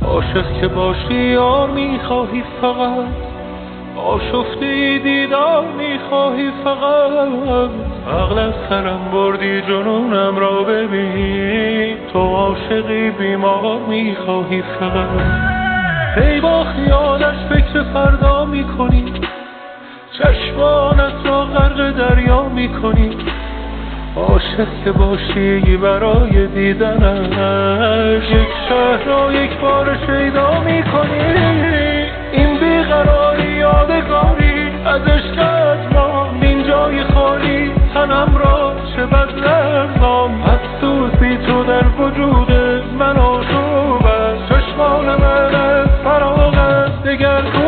عاشق که باشی یار میخواهی فقط، آشفته دیدار میخواهی فقط، عقل از سرم بردی جنونم را ببین، تو عاشقی بیمار میخواهی فقط. ای با خیالش فکر فردا میکنی، چشمانت را غرق دریا میکنی، عاشق که باشی برای دیدنش یک شهر را یک بار شیدا میکنی. این بیقراری یادگاری از عشقت ماند، این جای خالی تنم را چه بدلم نام، افسوسی تو در وجود من آشوب است، چشمان من از فراغت دگر